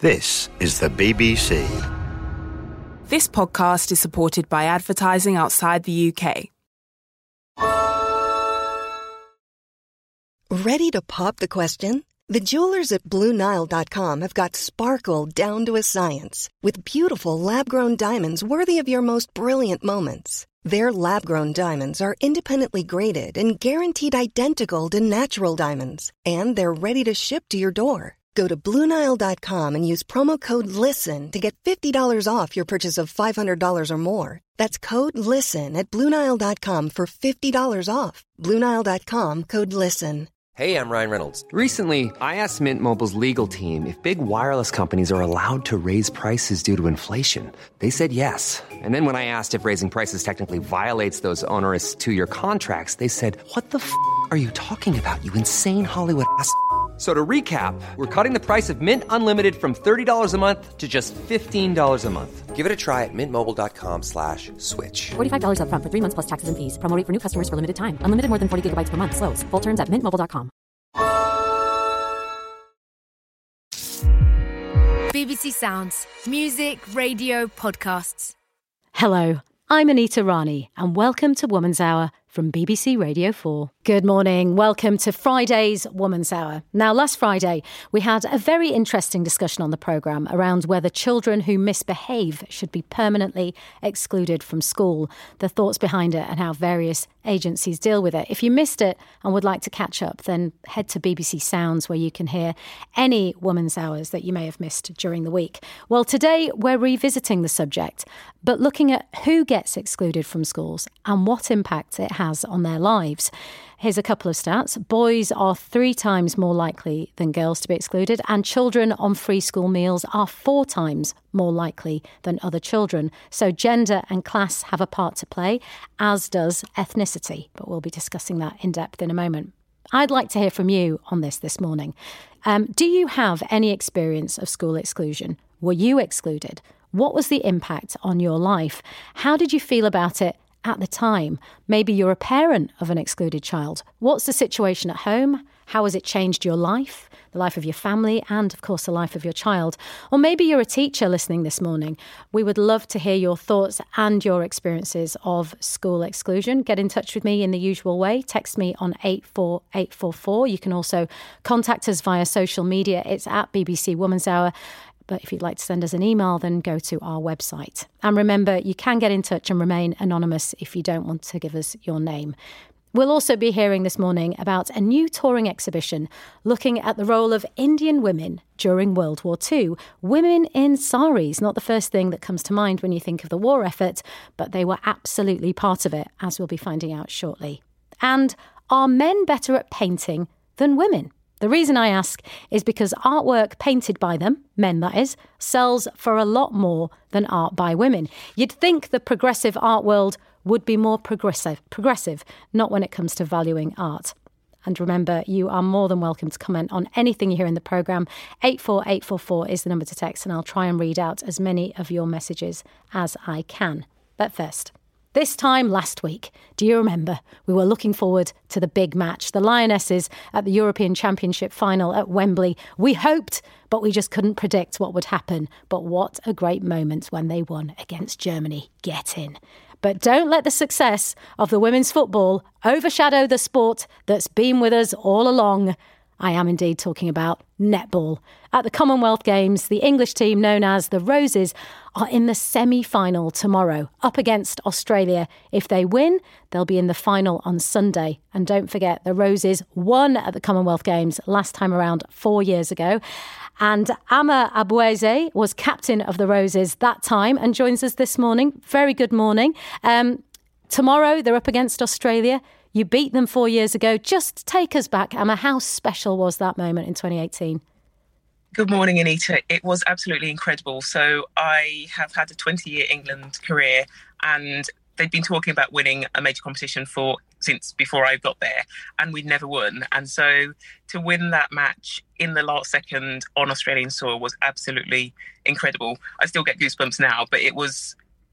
This is the BBC. This podcast is supported by advertising outside the UK. Ready to pop the question? The jewelers at BlueNile.com have got sparkle down to a science with beautiful lab-grown diamonds worthy of your most brilliant moments. Their lab-grown diamonds are independently graded and guaranteed identical to natural diamonds, and they're ready to ship to your door. Go to BlueNile.com and use promo code LISTEN to get $50 off your purchase of $500 or more. That's code LISTEN at BlueNile.com for $50 off. BlueNile.com, code LISTEN. Hey, I'm Ryan Reynolds. Recently, I asked Mint Mobile's legal team if big wireless companies are allowed to raise prices due to inflation. They said yes. And then when I asked if raising prices technically violates those onerous two-year contracts, they said, "What the f*** are you talking about, you insane Hollywood ass?" So to recap, we're cutting the price of Mint Unlimited from $30 a month to just $15 a month. Give it a try at mintmobile.com/switch. $45 up front for 3 months plus taxes and fees. Promo rate for new customers for limited time. Unlimited more than 40 gigabytes per month. Slows full terms at mintmobile.com. BBC Sounds. Music, radio, podcasts. Hello, I'm Anita Rani and welcome to Woman's Hour from BBC Radio 4. Good morning. Welcome to Friday's Woman's Hour. Now, last Friday, we had a very interesting discussion on the programme around whether children who misbehave should be permanently excluded from school, the thoughts behind it and how various agencies deal with it. If you missed it and would like to catch up, then head to BBC Sounds where you can hear any Woman's Hours that you may have missed during the week. Well, today we're revisiting the subject, but looking at who gets excluded from schools and what impact it has on their lives. Here's a couple of stats. Boys are 3 times more likely than girls to be excluded, and children on free school meals are 4 times more likely than other children. So gender and class have a part to play, as does ethnicity. But we'll be discussing that in depth in a moment. I'd like to hear from you on this morning. Do you have any experience of school exclusion? Were you excluded? What was the impact on your life? How did you feel about it at the time? Maybe you're a parent of an excluded child. What's the situation at home? How has it changed your life, the life of your family, and of course the life of your child? Or maybe you're a teacher listening this morning. We would love to hear your thoughts and your experiences of school exclusion. Get in touch with me in the usual way. Text me on 84844. You can also contact us via social media. It's at BBC Woman's Hour. But if you'd like to send us an email, then go to our website. And remember, you can get in touch and remain anonymous if you don't want to give us your name. We'll also be hearing this morning about a new touring exhibition looking at the role of Indian women during World War II. Women in saris, not the first thing that comes to mind when you think of the war effort, but they were absolutely part of it, as we'll be finding out shortly. And are men better at painting than women? The reason I ask is because artwork painted by them, men that is, sells for a lot more than art by women. You'd think the progressive art world would be more progressive, not when it comes to valuing art. And remember, you are more than welcome to comment on anything you hear in the programme. 84844 is the number to text, and I'll try and read out as many of your messages as I can. But first, this time last week, do you remember, we were looking forward to the big match, the Lionesses at the European Championship final at Wembley. We hoped, but we just couldn't predict what would happen. But what a great moment when they won against Germany. Get in. But don't let the success of the women's football overshadow the sport that's been with us all along. I am indeed talking about netball. At the Commonwealth Games, the English team known as the Roses are in the semi-final tomorrow, up against Australia. If they win, they'll be in the final on Sunday. And don't forget, the Roses won at the Commonwealth Games last time around 4 years ago. And Ama Abueze was captain of the Roses that time and joins us this morning. Very good morning. Tomorrow, they're up against Australia. You beat them 4 years ago. Just take us back, Emma. How special was that moment in 2018? Good morning, Anita. It was absolutely incredible. So I have had a 20-year England career, and they'd been talking about winning a major competition since before I got there, and we'd never won. And so to win that match in the last second on Australian soil was absolutely incredible. I still get goosebumps now, but it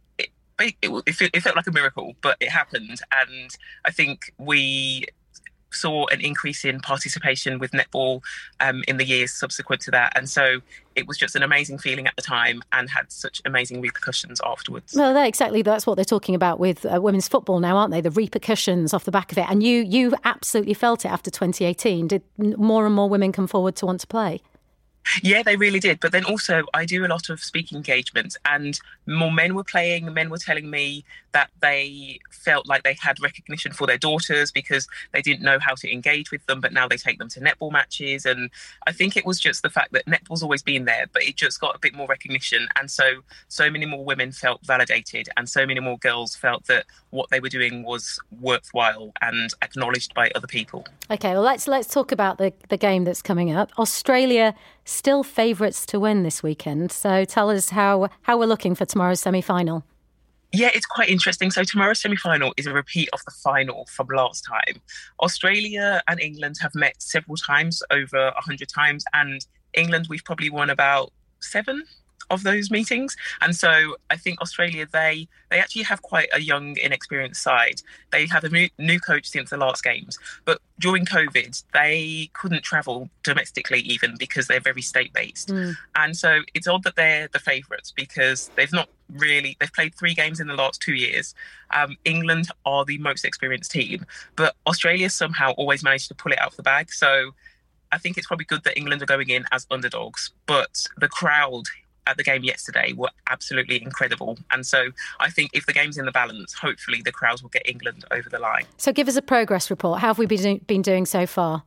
felt like a miracle, but it happened. And I think we saw an increase in participation with netball in the years subsequent to that. And so it was just an amazing feeling at the time and had such amazing repercussions afterwards. Well, that's what they're talking about with women's football now, aren't they? The repercussions off the back of it. And you absolutely felt it after 2018. Did more and more women come forward to want to play? Yeah, they really did. But then also I do a lot of speaking engagements, and more men were playing. Men were telling me that they felt like they had recognition for their daughters because they didn't know how to engage with them, but now they take them to netball matches. And I think it was just the fact that netball's always been there, but it just got a bit more recognition. And so many more women felt validated, and so many more girls felt that what they were doing was worthwhile and acknowledged by other people. OK, well, let's talk about the game that's coming up. Australia still favourites to win this weekend. So tell us how we're looking for tomorrow's semi-final. Yeah, it's quite interesting. So tomorrow's semi-final is a repeat of the final from last time. Australia and England have met several times, over 100 times, and England, we've probably won about 7 of those meetings. And so I think Australia, they actually have quite a young, inexperienced side. They have a new coach since the last games. But during COVID, they couldn't travel domestically even because they're very state-based. And so it's odd that they're the favourites because they've played 3 games in the last 2 years. England are the most experienced team, but Australia somehow always managed to pull it out of the bag. So I think it's probably good that England are going in as underdogs, but the crowd at the game yesterday were absolutely incredible. And so I think if the game's in the balance, hopefully the crowds will get England over the line. So give us a progress report. How have we been doing so far?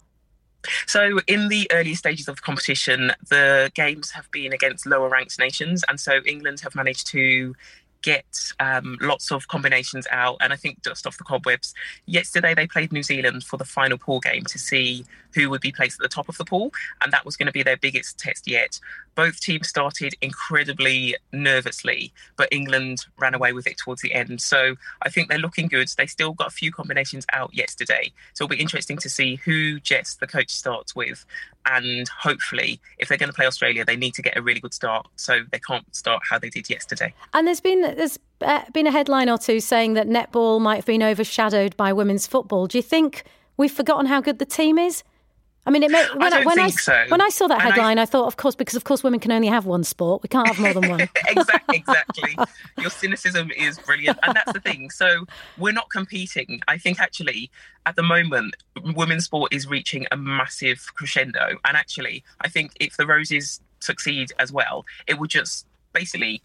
So in the early stages of the competition, the games have been against lower ranked nations. And so England have managed to get lots of combinations out and I think dust off the cobwebs. Yesterday they played New Zealand for the final pool game to see who would be placed at the top of the pool, and that was going to be their biggest test yet. Both teams started incredibly nervously, but England ran away with it towards the end. So I think they're looking good. They still got a few combinations out yesterday. So it'll be interesting to see who Jess, the coach, starts with. And hopefully, if they're going to play Australia, they need to get a really good start. So they can't start how they did yesterday. And there's been a headline or two saying that netball might have been overshadowed by women's football. Do you think we've forgotten how good the team is? I mean, when I saw that headline, I thought, of course, women can only have one sport. We can't have more than one. Exactly. Your cynicism is brilliant. And that's the thing. So we're not competing. I think actually at the moment, women's sport is reaching a massive crescendo. And actually, I think if the Roses succeed as well, it would just basically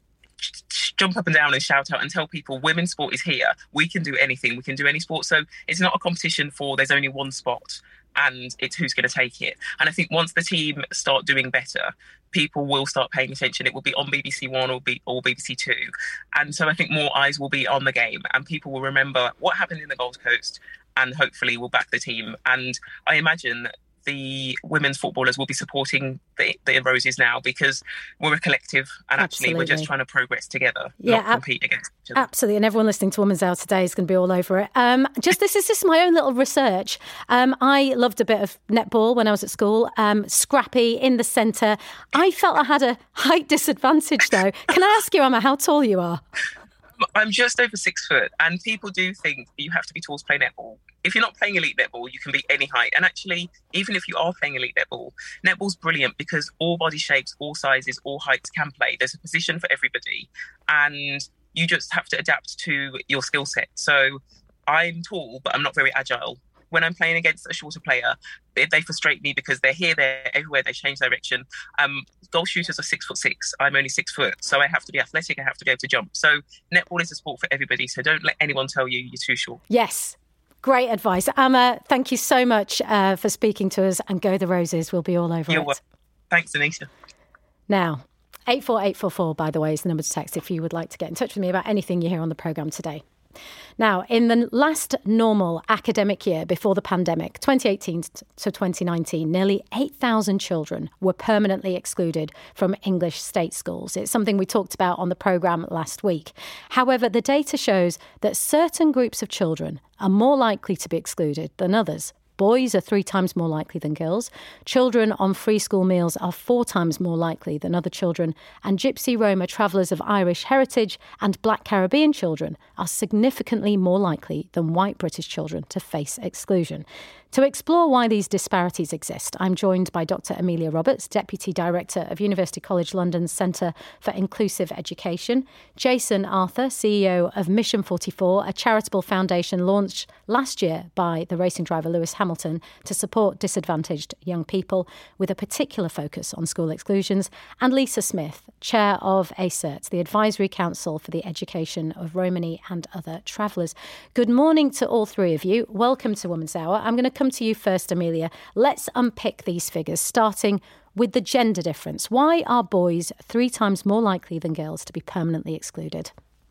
jump up and down and shout out and tell people women's sport is here. We can do anything. We can do any sport. So it's not a competition for there's only one spot and it's who's going to take it. And I think once the team start doing better, people will start paying attention. It will be on BBC One or BBC Two. And so I think more eyes will be on the game and people will remember what happened in the Gold Coast and hopefully will back the team. And I imagine the women's footballers will be supporting the Roses now because we're a collective and actually we're just trying to progress together, not compete against each other. Absolutely. And everyone listening to Women's Hour today is going to be all over it. This is just my own little research. I loved a bit of netball when I was at school. Scrappy in the centre. I felt I had a height disadvantage though. Can I ask you, Emma, how tall you are? I'm just over 6 foot and people do think you have to be tall to play netball. If you're not playing elite netball, you can be any height. And actually, even if you are playing elite netball, netball's brilliant because all body shapes, all sizes, all heights can play. There's a position for everybody and you just have to adapt to your skill set. So I'm tall, but I'm not very agile. When I'm playing against a shorter player, they frustrate me because they're here, they're everywhere, they change direction. Goal shooters are 6'6". I'm only 6 foot, so I have to be athletic, I have to be able to jump. So netball is a sport for everybody, so don't let anyone tell you you're too short. Yes. Great advice. Emma, thank you so much for speaking to us, and go the Roses. We'll be all over it. You're welcome. Thanks, Anita. Now, 84844, by the way, is the number to text if you would like to get in touch with me about anything you hear on the programme today. Now, in the last normal academic year before the pandemic, 2018 to 2019, nearly 8,000 children were permanently excluded from English state schools. It's something we talked about on the programme last week. However, the data shows that certain groups of children are more likely to be excluded than others. Boys are 3 times more likely than girls. Children on free school meals are 4 times more likely than other children. And Gypsy, Roma, travellers of Irish heritage and Black Caribbean children are significantly more likely than white British children to face exclusion. To explore why these disparities exist, I'm joined by Dr. Amelia Roberts, Deputy Director of University College London's Centre for Inclusive Education, Jason Arthur, CEO of Mission 44, a charitable foundation launched last year by the racing driver Lewis Hamilton to support disadvantaged young people, with a particular focus on school exclusions, and Lisa Smith, Chair of ACERT, the Advisory Council for the Education of Romani and Other Travellers. Good morning to all three of you. Welcome to Woman's Hour. I'm going to come to you first, Amelia. Let's unpick these figures, starting with the gender difference. Why are boys 3 times more likely than girls to be permanently excluded?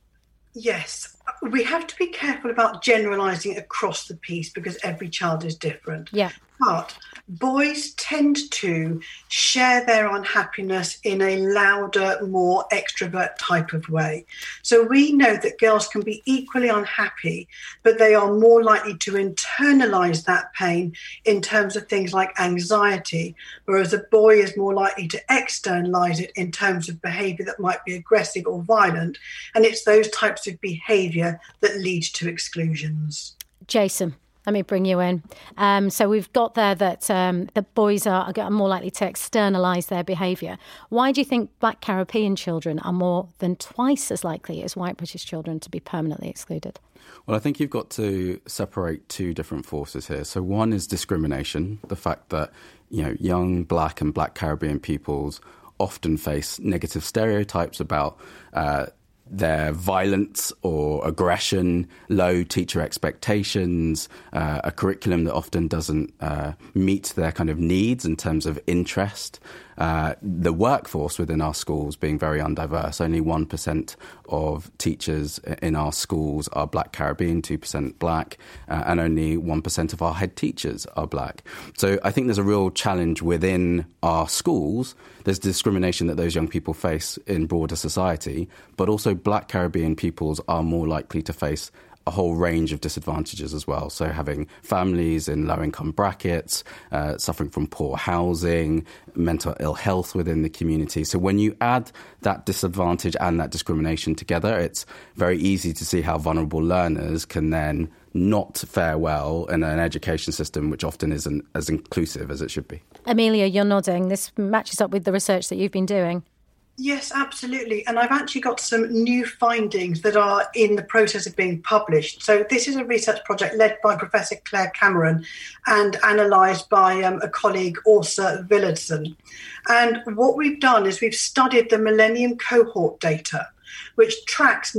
Yes, we have to be careful about generalising across the piece because every child is different. Yeah. But boys tend to share their unhappiness in a louder, more extrovert type of way. So we know that girls can be equally unhappy, but they are more likely to internalise that pain in terms of things like anxiety, whereas a boy is more likely to externalise it in terms of behaviour that might be aggressive or violent. And it's those types of behaviour that lead to exclusions. Jason, let me bring you in. So we've got there that the boys are more likely to externalise their behaviour. Why do you think Black Caribbean children are more than twice as likely as white British children to be permanently excluded? Well, I think you've got to separate two different forces here. So one is discrimination, the fact that, young Black and Black Caribbean pupils often face negative stereotypes about their violence or aggression, low teacher expectations, a curriculum that often doesn't meet their kind of needs in terms of interest. The workforce within our schools being very undiverse. Only 1% of teachers in our schools are Black Caribbean, 2% Black, and only 1% of our head teachers are Black. So I think there's a real challenge within our schools. There's discrimination that those young people face in broader society, but also Black Caribbean pupils are more likely to face a whole range of disadvantages as well. So having families in low-income brackets, suffering from poor housing, mental ill health within the community. So when you add that disadvantage and that discrimination together, it's very easy to see how vulnerable learners can then not fare well in an education system which often isn't as inclusive as it should be. Amelia, you're nodding. This matches up with the research that you've been doing. Yes, absolutely. And I've actually got some new findings that are in the process of being published. So this is a research project led by Professor Claire Cameron and analysed by a colleague, Åsa Villadsen. And what we've done is we've studied the Millennium Cohort data, which tracks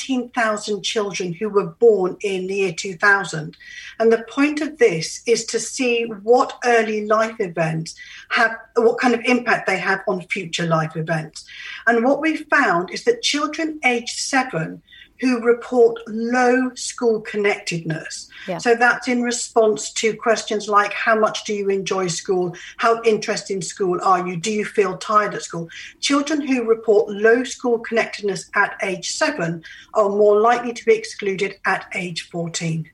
19,000 children who were born in the year 2000. And the point of this is to see what early life events what kind of impact they have on future life events. And what we found is that children aged 7 who report low school connectedness. Yeah. So that's in response to questions like, how much do you enjoy school? How interested in school are you? Do you feel tired at school? Children who report low school connectedness at age 7 are more likely to be excluded at age 14.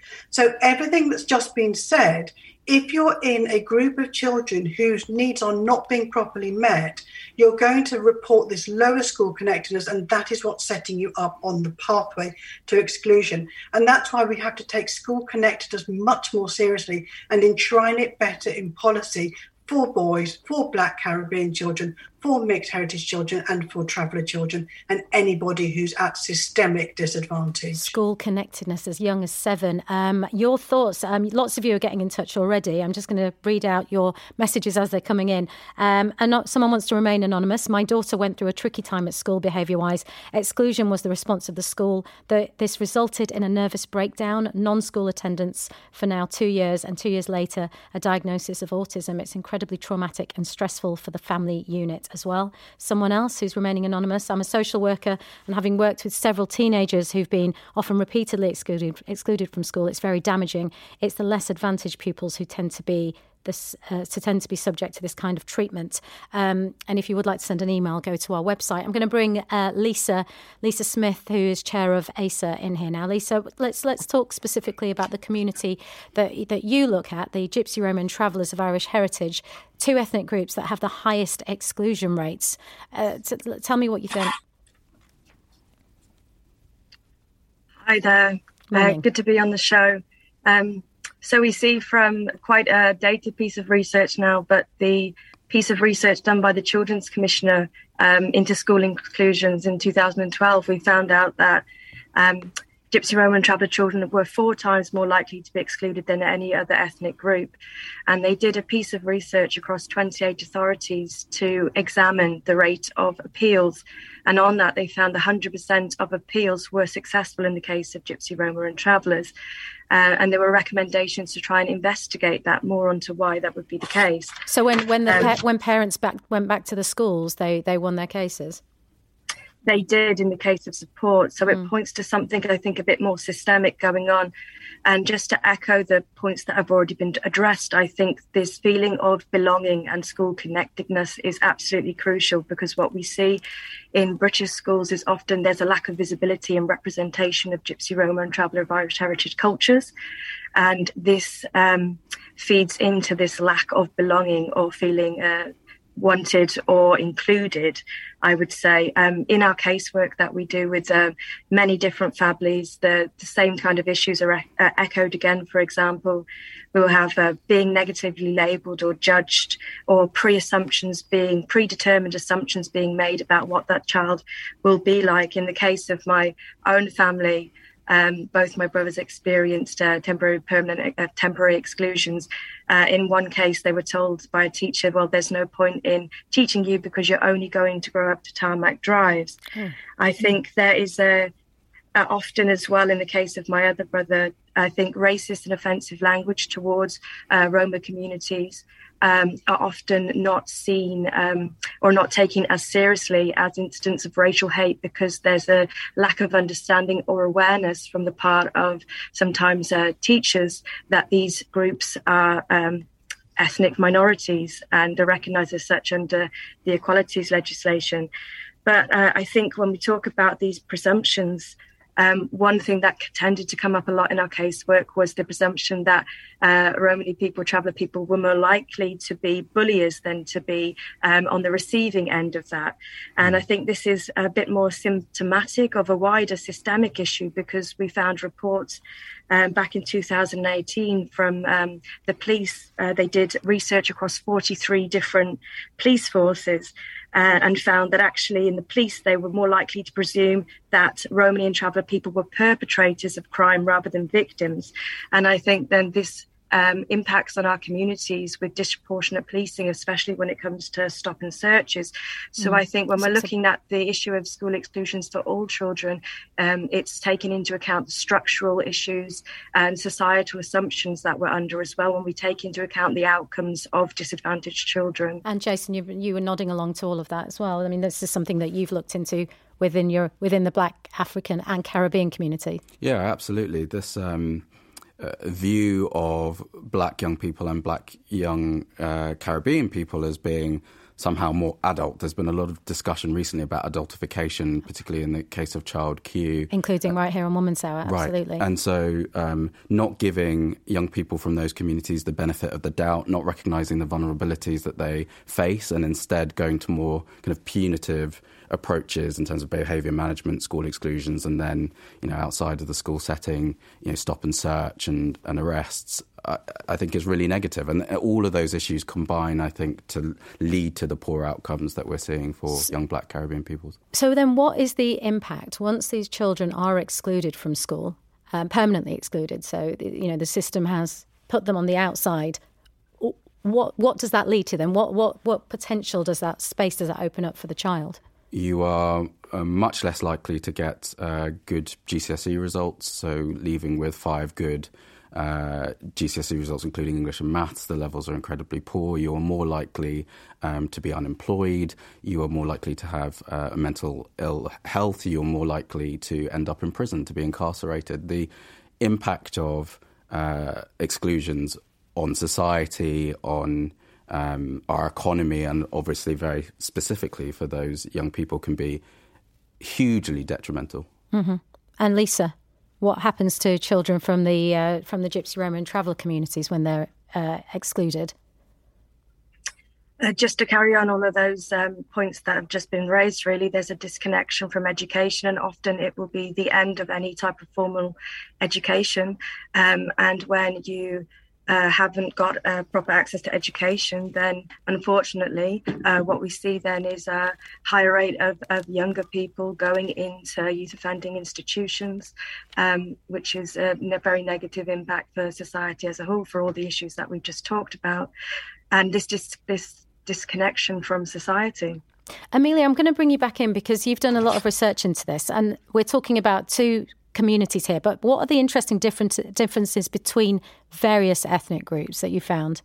So everything that's just been said, if you're in a group of children whose needs are not being properly met, you're going to report this lower school connectedness, and that is what's setting you up on the pathway to exclusion. And that's why we have to take school connectedness much more seriously and enshrine it better in policy for boys, for Black Caribbean children, for mixed heritage children and for traveller children and anybody who's at systemic disadvantage. School connectedness as young as 7. Your thoughts, lots of you are getting in touch already. I'm just going to read out your messages as they're coming in. Someone wants to remain anonymous. My daughter went through a tricky time at school behaviour-wise. Exclusion was the response of the school. This resulted in a nervous breakdown, non-school attendance for now 2 years, and 2 years later, a diagnosis of autism. It's incredibly traumatic and stressful for the family unit as well. Someone else who's remaining anonymous. I'm a social worker, and having worked with several teenagers who've been often repeatedly excluded from school, it's very damaging. It's the less advantaged pupils who tend to be subject to this kind of treatment. And if you would like to send an email, go to our website. I'm going to bring Lisa Smith, who is chair of ACER, in here now. Lisa, let's talk specifically about the community that you look at, the Gypsy, Roma and Travellers of Irish heritage, 2 ethnic groups that have the highest exclusion rates. Tell me what you think. Hi there. Good to be on the show. So we see from quite a dated piece of research now, but the piece of research done by the Children's Commissioner into school inclusions in 2012, we found out that Gypsy, Roma and Traveller children were 4 times more likely to be excluded than any other ethnic group. And they did a piece of research across 28 authorities to examine the rate of appeals. And on that, they found 100% of appeals were successful in the case of Gypsy, Roma and Travellers. And there were recommendations to try and investigate that more onto why that would be the case. So when parents went back to the schools, they won their cases? They did in the case of support. So it points to something, I think, a bit more systemic going on. And just to echo the points that have already been addressed, I think this feeling of belonging and school connectedness is absolutely crucial, because what we see in British schools is often there's a lack of visibility and representation of Gypsy, Roma and Traveller of Irish heritage cultures. And this feeds into this lack of belonging or feeling wanted or included, I would say. In our casework that we do with many different families, the same kind of issues are echoed again. For example, we will have being negatively labelled or judged, or predetermined assumptions being made about what that child will be like. In the case of my own family, both my brothers experienced temporary exclusions. In one case, they were told by a teacher, well, there's no point in teaching you because you're only going to grow up to tarmac drives. I think there is often as well, in the case of my other brother, I think racist and offensive language towards Roma communities are often not seen or not taken as seriously as incidents of racial hate, because there's a lack of understanding or awareness from the part of sometimes teachers that these groups are ethnic minorities and are recognised as such under the equalities legislation. But I think when we talk about these presumptions, one thing that tended to come up a lot in our casework was the presumption that Romani people, Traveller people, were more likely to be bulliers than to be on the receiving end of that. And I think this is a bit more symptomatic of a wider systemic issue, because we found reports back in 2018 from the police. They did research across 43 different police forces and found that actually in the police, they were more likely to presume that Romani and Traveller people were perpetrators of crime rather than victims. And I think then this impacts on our communities with disproportionate policing, especially when it comes to stop and searches. So I think when we're looking at the issue of school exclusions for all children, it's taken into account the structural issues and societal assumptions that we're under as well, when we take into account the outcomes of disadvantaged children. And Jason, you were nodding along to all of that as well. I mean, this is something that you've looked into within the Black, African and Caribbean community. Yeah, absolutely. This view of Black young people and Black young Caribbean people as being somehow more adult. There's been a lot of discussion recently about adultification, particularly in the case of Child Q. Including right here on Woman's Hour, absolutely. Right. And so not giving young people from those communities the benefit of the doubt, not recognising the vulnerabilities that they face, and instead going to more kind of punitive approaches in terms of behaviour management, school exclusions, and then, outside of the school setting, stop and search and arrests, I think is really negative. And all of those issues combine, I think, to lead to the poor outcomes that we're seeing for young Black Caribbean peoples. So then what is the impact once these children are excluded from school, permanently excluded? So, the system has put them on the outside. What does that lead to then? What potential does that open up for the child? You are much less likely to get good GCSE results, so leaving with 5 good GCSE results, including English and maths. The levels are incredibly poor. You are more likely to be unemployed. You are more likely to have mental ill health. You are more likely to end up in prison, to be incarcerated. The impact of exclusions on society, on our economy, and obviously very specifically for those young people, can be hugely detrimental. Mm-hmm. And Lisa, what happens to children from the Gypsy, Roma and Traveller communities when they're excluded? Just to carry on all of those points that have just been raised, really, there's a disconnection from education, and often it will be the end of any type of formal education. And when you haven't got proper access to education, then unfortunately what we see then is a higher rate of younger people going into youth offending institutions, which is a very negative impact for society as a whole for all the issues that we've just talked about. And this disconnection from society. Amelia, I'm going to bring you back in because you've done a lot of research into this, and we're talking about two communities here, but what are the interesting differences between various ethnic groups that you found?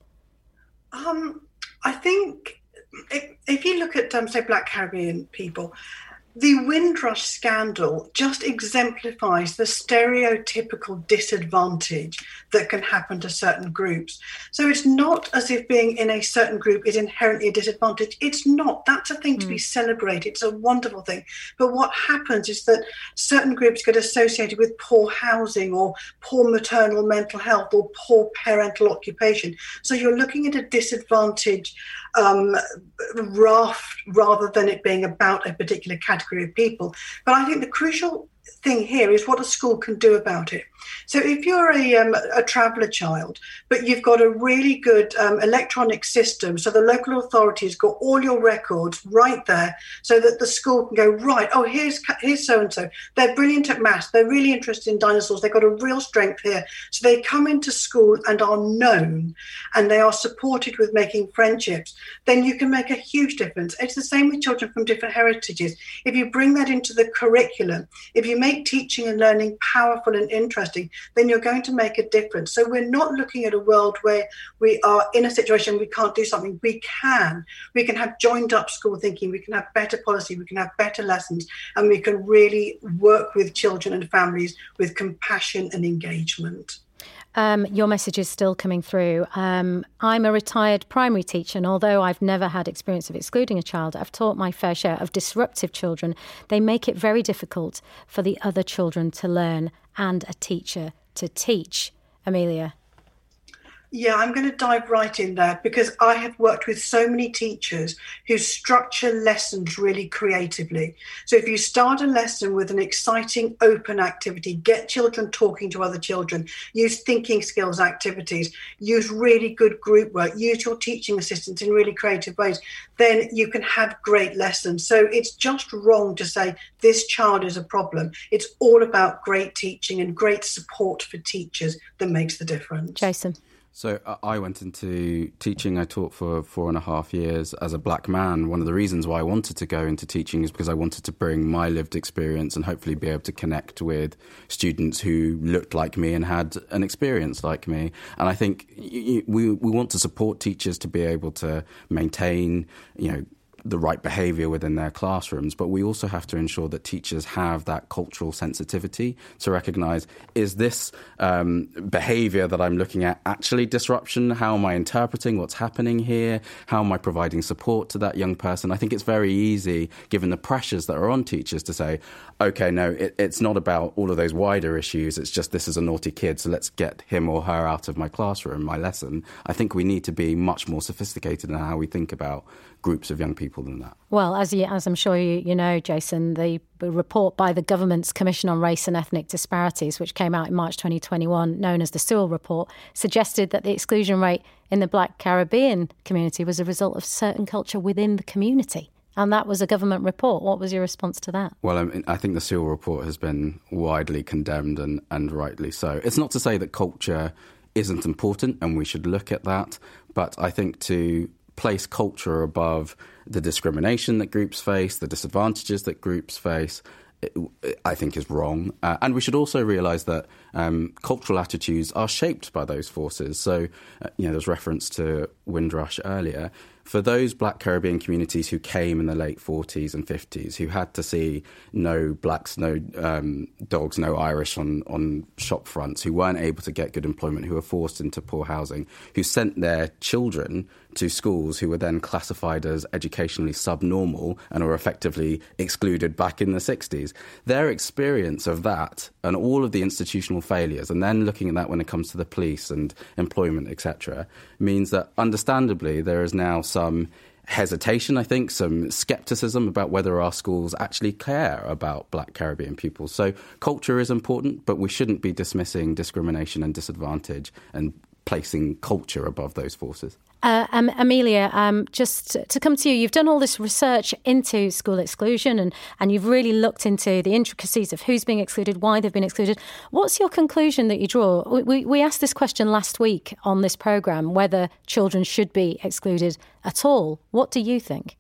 I think if you look at, say, Black Caribbean people, the Windrush scandal just exemplifies the stereotypical disadvantage that can happen to certain groups. So it's not as if being in a certain group is inherently a disadvantage. It's not. That's a thing to be celebrated. It's a wonderful thing. But what happens is that certain groups get associated with poor housing or poor maternal mental health or poor parental occupation. So you're looking at a disadvantage raft rather than it being about a particular category of people. But I think the crucial thing here is what a school can do about it. So if you're a traveller child, but you've got a really good electronic system, so the local authorities got all your records right there so that the school can go, right, oh, here's so-and-so. They're brilliant at maths. They're really interested in dinosaurs. They've got a real strength here. So they come into school and are known and they are supported with making friendships. Then you can make a huge difference. It's the same with children from different heritages. If you bring that into the curriculum, if you make teaching and learning powerful and interesting, then you're going to make a difference. So we're not looking at a world where we are in a situation we can't do something. We can have joined up school thinking, we can have better policy, we can have better lessons, and we can really work with children and families with compassion and engagement. Your message is still coming through. I'm a retired primary teacher, and although I've never had experience of excluding a child, I've taught my fair share of disruptive children. They make it very difficult for the other children to learn and a teacher to teach. Amelia? Yeah, I'm going to dive right in there because I have worked with so many teachers who structure lessons really creatively. So if you start a lesson with an exciting open activity, get children talking to other children, use thinking skills activities, use really good group work, use your teaching assistants in really creative ways, then you can have great lessons. So it's just wrong to say this child is a problem. It's all about great teaching and great support for teachers that makes the difference. Jason? So I went into teaching. I taught for 4.5 years as a black man. One of the reasons why I wanted to go into teaching is because I wanted to bring my lived experience and hopefully be able to connect with students who looked like me and had an experience like me. And I think we want to support teachers to be able to maintain, the right behaviour within their classrooms, but we also have to ensure that teachers have that cultural sensitivity to recognise, is this behaviour that I'm looking at actually disruption? How am I interpreting what's happening here? How am I providing support to that young person? I think it's very easy, given the pressures that are on teachers, to say, OK, no, it's not about all of those wider issues. It's just this is a naughty kid, so let's get him or her out of my classroom, my lesson. I think we need to be much more sophisticated in how we think about groups of young people than that. Well, as I'm sure you know, Jason, the report by the government's Commission on Race and Ethnic Disparities, which came out in March 2021, known as the Sewell Report, suggested that the exclusion rate in the Black Caribbean community was a result of certain culture within the community. And that was a government report. What was your response to that? Well, I think the Sewell Report has been widely condemned and rightly so. It's not to say that culture isn't important and we should look at that, but I think to place culture above the discrimination that groups face, the disadvantages that groups face, I think is wrong. And we should also realise that cultural attitudes are shaped by those forces. So, there's reference to Windrush earlier. For those Black Caribbean communities who came in the late 40s and 50s, who had to see no blacks, no dogs, no Irish on shop fronts, who weren't able to get good employment, who were forced into poor housing, who sent their children to schools who were then classified as educationally subnormal and were effectively excluded back in the 60s. Their experience of that and all of the institutional failures, and then looking at that when it comes to the police and employment, etc., means that understandably there is now some hesitation, I think, some scepticism about whether our schools actually care about Black Caribbean pupils. So culture is important, but we shouldn't be dismissing discrimination and disadvantage and placing culture above those forces. Amelia, just to come to you, you've done all this research into school exclusion and you've really looked into the intricacies of who's being excluded, why they've been excluded. What's your conclusion that you draw? We asked this question last week on this programme, whether children should be excluded at all. What do you think?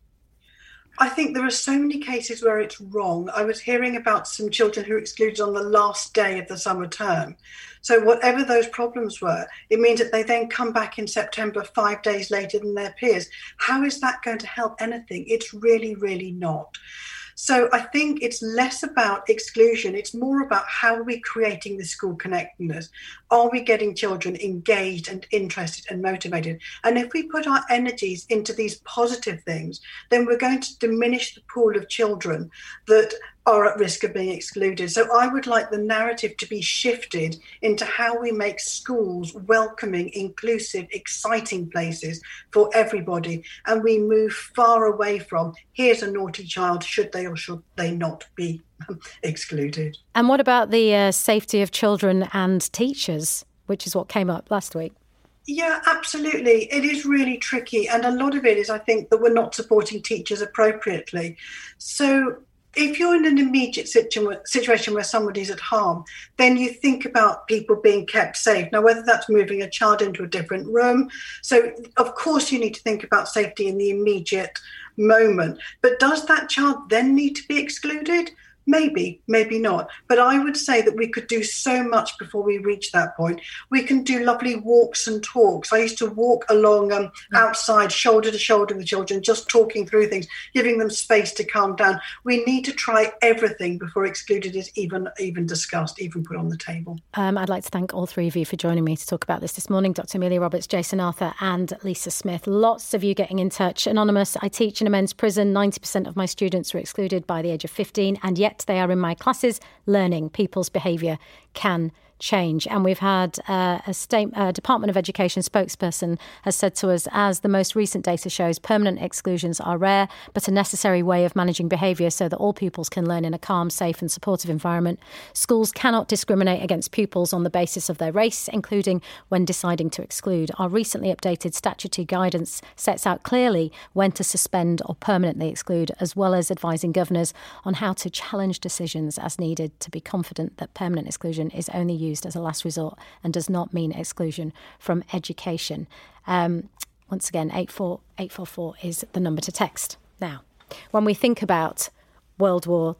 I think there are so many cases where it's wrong. I was hearing about some children who were excluded on the last day of the summer term. So whatever those problems were, it means that they then come back in September 5 days later than their peers. How is that going to help anything? It's really, really not. So I think it's less about exclusion. It's more about how are we creating the school connectedness? Are we getting children engaged and interested and motivated? And if we put our energies into these positive things, then we're going to diminish the pool of children that are at risk of being excluded. So I would like the narrative to be shifted into how we make schools welcoming, inclusive, exciting places for everybody. And we move far away from, here's a naughty child, should they or should they not be excluded. And what about the safety of children and teachers, which is what came up last week? Yeah, absolutely. It is really tricky. And a lot of it is, I think, that we're not supporting teachers appropriately. So if you're in an immediate situation where somebody's at harm, then you think about people being kept safe. Now, whether that's moving a child into a different room. So, of course, you need to think about safety in the immediate moment. But does that child then need to be excluded? Maybe, maybe not. But I would say that we could do so much before we reach that point. We can do lovely walks and talks. I used to walk along outside, shoulder to shoulder with children, just talking through things, giving them space to calm down. We need to try everything before excluded is even discussed, even put on the table. I'd like to thank all three of you for joining me to talk about this morning. Dr. Amelia Roberts, Jason Arthur and Lisa Smith. Lots of you getting in touch. Anonymous, I teach in a men's prison. 90% of my students were excluded by the age of 15 and yet they are in my classes learning. People's behaviour can change. And we've had a Department of Education spokesperson has said to us, as the most recent data shows, permanent exclusions are rare, but a necessary way of managing behaviour so that all pupils can learn in a calm, safe and supportive environment. Schools cannot discriminate against pupils on the basis of their race, including when deciding to exclude. Our recently updated statutory guidance sets out clearly when to suspend or permanently exclude, as well as advising governors on how to challenge decisions as needed to be confident that permanent exclusion is only used as a last resort and does not mean exclusion from education. Once again, 84444 is the number to text. Now, when we think about World War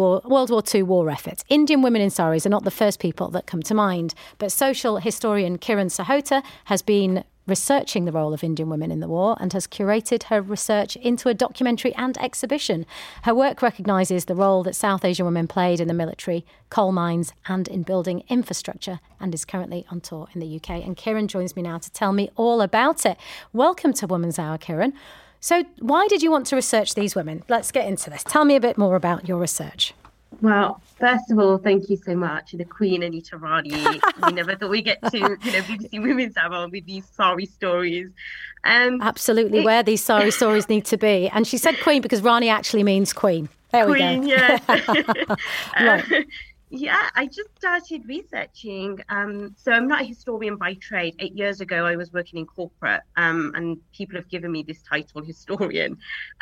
II war effort, Indian women in saris are not the first people that come to mind, but social historian Kiran Sahota has been researching the role of Indian women in the war and has curated her research into a documentary and exhibition. Her work recognises the role that South Asian women played in the military, coal mines and in building infrastructure, and is currently on tour in the UK. And Kiran joins me now to tell me all about it. Welcome to Woman's Hour, Kiran. So why did you want to research these women? Let's get into this. Tell me a bit more about your research. Well, first of all, thank you so much, the Queen Anita Rani. We never thought we'd get to, BBC Women's Hour with these sari stories. Absolutely, where these sari stories need to be. And she said Queen because Rani actually means Queen. There Queen, we go. Yes. Right. Yeah, I just started researching. So I'm not a historian by trade. 8 years ago, I was working in corporate, and people have given me this title, historian.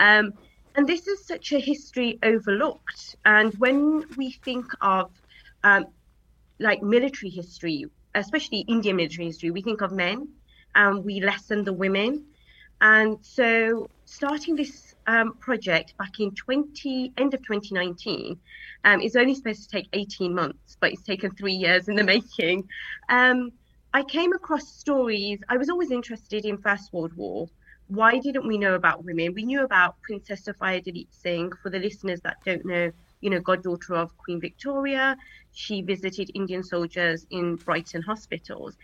And this is such a history overlooked. And when we think of like military history, especially Indian military history, we think of men and we lessen the women. And so starting this project back in end of 2019 is only supposed to take 18 months, but it's taken 3 years in the making. I came across stories. I was always interested in First World War. Why didn't we know about women? We knew about Princess Sophia Duleep Singh. For the listeners that don't know, goddaughter of Queen Victoria. She visited Indian soldiers in Brighton hospitals.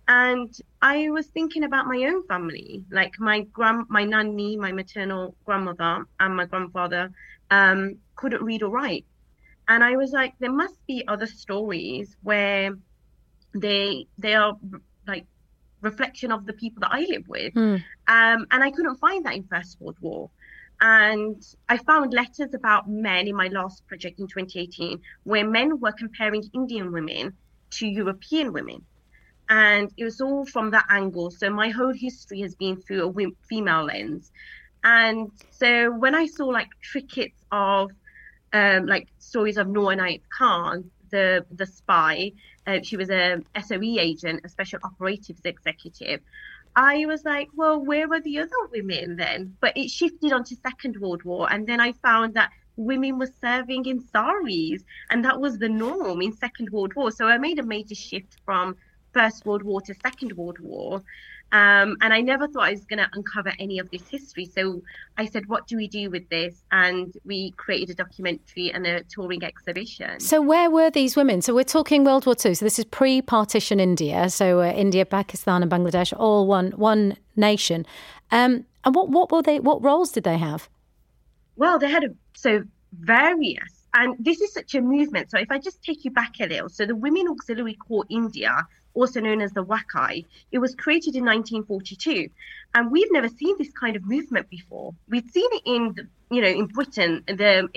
And I was thinking about my own family, like my nanny, my maternal grandmother, and my grandfather couldn't read or write. And I was like, there must be other stories where they are like reflection of the people that I live with. And I couldn't find that in First World War. And I found letters about men in my last project in 2018, where men were comparing Indian women to European women. And it was all from that angle. So my whole history has been through a female lens. And so when I saw like trinkets of like stories of Noor Inayat Khan, the spy, she was a SOE agent, a special operatives executive. I was like, well, where were the other women then? But it shifted onto Second World War. And then I found that women were serving in saris, and that was the norm in Second World War. So I made a major shift from First World War to Second World War. And I never thought I was going to uncover any of this history. So I said, what do we do with this? And we created a documentary and a touring exhibition. So where were these women? So we're talking World War II. So this is pre-partition India. So India, Pakistan and Bangladesh, all one nation. And what were they? What roles did they have? Well, they had various. And this is such a movement. So if I just take you back a little. So the Women Auxiliary Corps India, also known as the WACI, it was created in 1942. And we've never seen this kind of movement before. We've seen it in Britain, the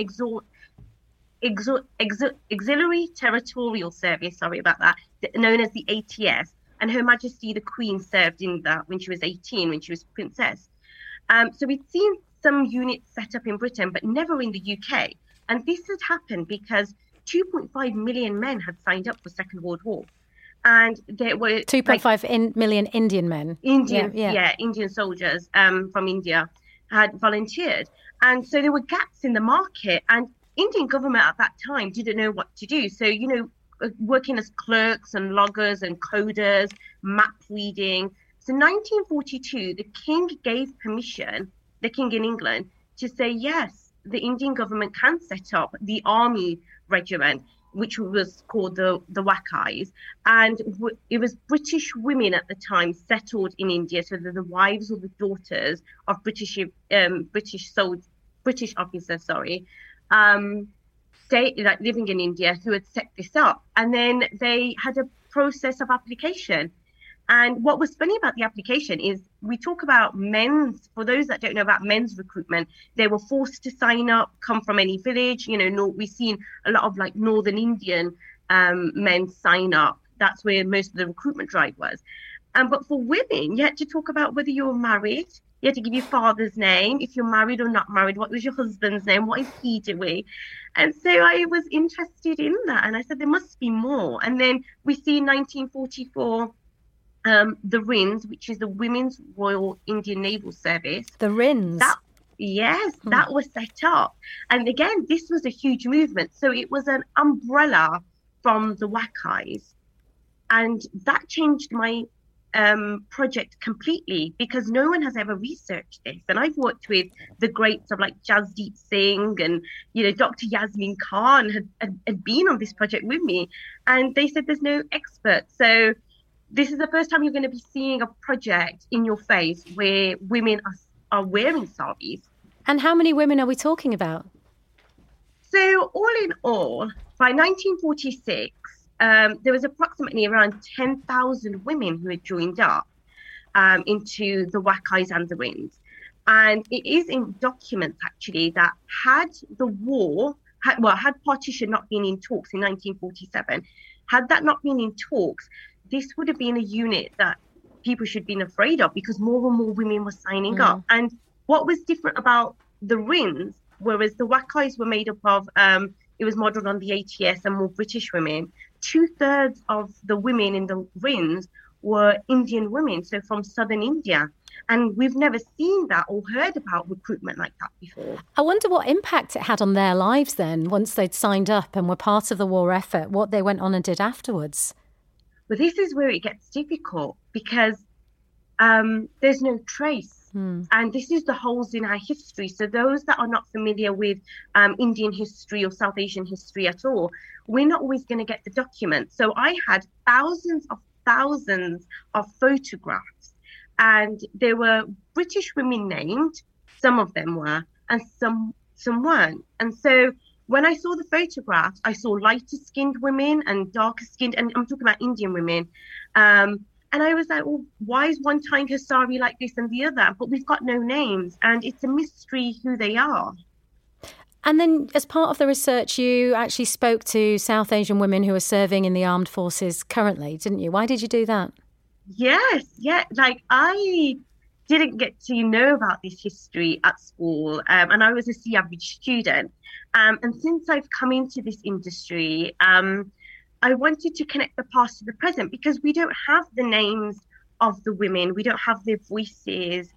Auxiliary Territorial Service, sorry about that, known as the ATS. And Her Majesty the Queen served in that when she was 18, when she was princess. So we'd seen some units set up in Britain, but never in the UK. And this had happened because 2.5 million men had signed up for Second World War. And there were 2.5 million Indian men. Indian soldiers from India had volunteered. And so there were gaps in the market. And Indian government at that time didn't know what to do. So, working as clerks and loggers and coders, map reading. So 1942, the king gave permission, the king in England, to say, yes, the Indian government can set up the army regiment, which was called the WACIs. And it was British women at the time settled in India. So they're the wives or the daughters of British officers, living in India, who had set this up. And then they had a process of application. And what was funny about the application is we talk about for those that don't know about men's recruitment, they were forced to sign up, come from any village. We've seen a lot of like Northern Indian men sign up. That's where most of the recruitment drive was. But for women, you had to talk about whether you were married. You had to give your father's name, if you're married or not married. What was your husband's name? What is he doing? And so I was interested in that. And I said, there must be more. And then we see in 1944, the RINS, which is the Women's Royal Indian Naval Service. The RINS? That was set up. And again, this was a huge movement. So it was an umbrella from the WACIs. And that changed my project completely, because no one has ever researched this. And I've worked with the greats of like Jasdeep Singh and, Dr. Yasmin Khan had been on this project with me. And they said there's no experts. So this is the first time you're going to be seeing a project in your face where women are wearing saris. And how many women are we talking about? So all in all, by 1946, there was approximately around 10,000 women who had joined up into the WACIs and the RINS. And it is in documents, actually, that had partition not been in talks in 1947, had that not been in talks, this would have been a unit that people should have been afraid of, because more and more women were signing up. And what was different about the RINS, whereas the WACIs were made up of, it was modelled on the ATS and more British women, 2/3 of the women in the RINS were Indian women, so from southern India. And we've never seen that or heard about recruitment like that before. I wonder what impact it had on their lives then, once they'd signed up and were part of the war effort, what they went on and did afterwards. But this is where it gets difficult, because there's no trace. And this is the holes in our history. So those that are not familiar with Indian history or South Asian history at all, we're not always going to get the documents. So I had thousands of thousands of photographs, and there were British women named. Some of them were, and some weren't. And so when I saw the photographs, I saw lighter skinned women and darker skinned, and I'm talking about Indian women. And I was like, well, why is one tying her sari like this and the other? But we've got no names, and it's a mystery who they are. And then as part of the research, you actually spoke to South Asian women who are serving in the armed forces currently, didn't you? Why did you do that? Yes, yeah. Like, I didn't get to know about this history at school, and I was a C average student. And since I've come into this industry, I wanted to connect the past to the present, because we don't have the names of the women, we don't have their voices.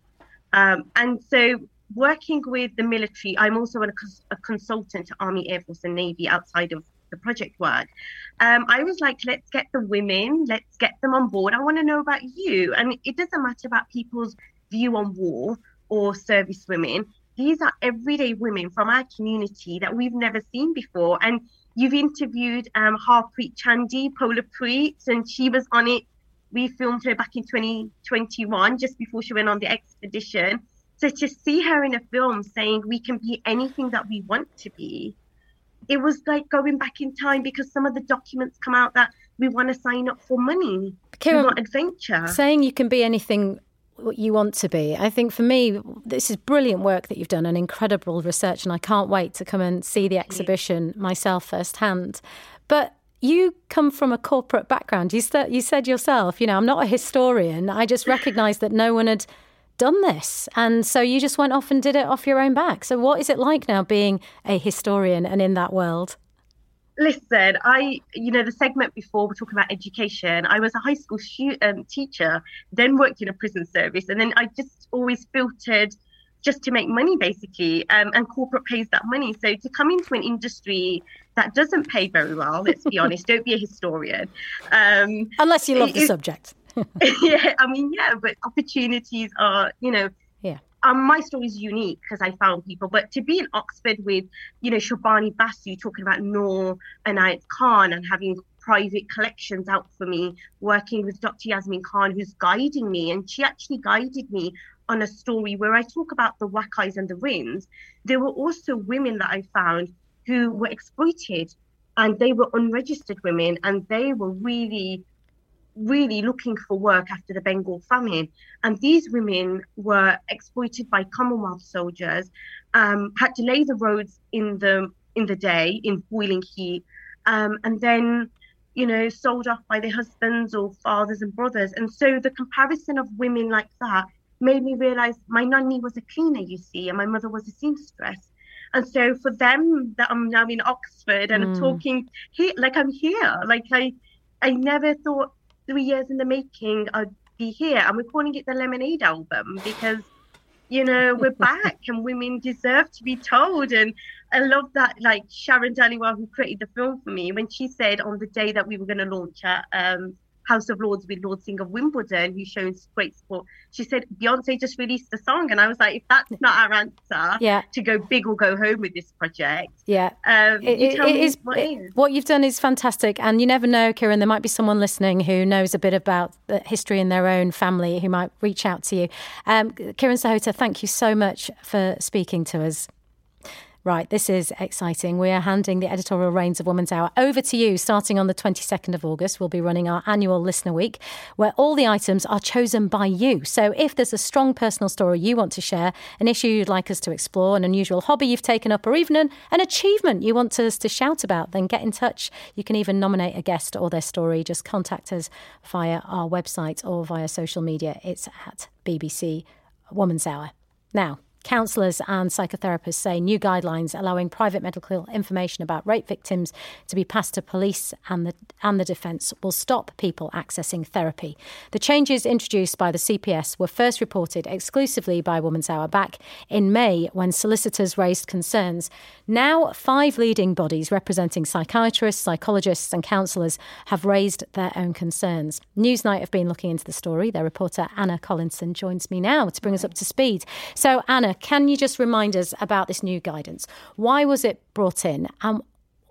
And so working with the military, I'm also a consultant to Army, Air Force and Navy outside of the project work. I was like, let's get the women, let's get them on board. I want to know about you. And it doesn't matter about people's view on war or service women. These are everyday women from our community that we've never seen before. And you've interviewed Harpreet Chandy, Polar Preet, and she was on it. We filmed her back in 2021, just before she went on the expedition. So to see her in a film saying we can be anything that we want to be, it was like going back in time, because some of the documents come out that we want to sign up for money. Kieran, we want adventure. Saying you can be anything what you want to be. I think for me, this is brilliant work that you've done and incredible research, and I can't wait to come and see the exhibition myself firsthand. But you come from a corporate background. You said yourself, I'm not a historian. I just recognised that no one had done this. And so you just went off and did it off your own back. So what is it like now being a historian and in that world? Listen, the segment before, we're talking about education. I was a high school teacher, then worked in a prison service. And then I just always filtered just to make money, basically. And corporate pays that money. So to come into an industry that doesn't pay very well, let's be honest, don't be a historian. Unless you love the subject. Yeah, but opportunities are, my story is unique because I found people. But to be in Oxford with, Shobani Basu talking about Noor Inayat Khan and having private collections out for me, working with Dr. Yasmin Khan, who's guiding me. And she actually guided me on a story where I talk about the Wakais and the Rins. There were also women that I found who were exploited, and they were unregistered women, and they were really looking for work after the Bengal famine. And these women were exploited by Commonwealth soldiers, had to lay the roads in the day in boiling heat, and then, sold off by their husbands or fathers and brothers. And so the comparison of women like that made me realise my nanny was a cleaner, you see, and my mother was a seamstress. And so for them, that I'm now in Oxford and I'm talking here, like I'm here, like I never thought 3 years in the making I'd be here. And we're calling it the Lemonade album because, we're back and women deserve to be told. And I love that, like Sharon Dhaliwal, who created the film for me, when she said on the day that we were going to launch at House of Lords with Lord Singh of Wimbledon, who shows great support, she said, Beyonce just released the song. And I was like, if that's not our answer to go big or go home with this project. What you've done is fantastic. And you never know, Kieran, there might be someone listening who knows a bit about the history in their own family who might reach out to you. Kieran Sahota, thank you so much for speaking to us. Right, this is exciting. We are handing the editorial reins of Woman's Hour over to you. Starting on the 22nd of August, we'll be running our annual Listener Week, where all the items are chosen by you. So if there's a strong personal story you want to share, an issue you'd like us to explore, an unusual hobby you've taken up, or even an achievement you want us to shout about, then get in touch. You can even nominate a guest or their story. Just contact us via our website or via social media. It's at BBC Woman's Hour. Now, counsellors and psychotherapists say new guidelines allowing private medical information about rape victims to be passed to police and the defence will stop people accessing therapy. The changes introduced by the CPS were first reported exclusively by Woman's Hour back in May when solicitors raised concerns. Now, 5 leading bodies representing psychiatrists, psychologists and counsellors have raised their own concerns. Newsnight have been looking into the story. Their reporter Anna Collinson joins me now to bring us up to speed. So, Anna, can you just remind us about this new guidance? Why was it brought in? And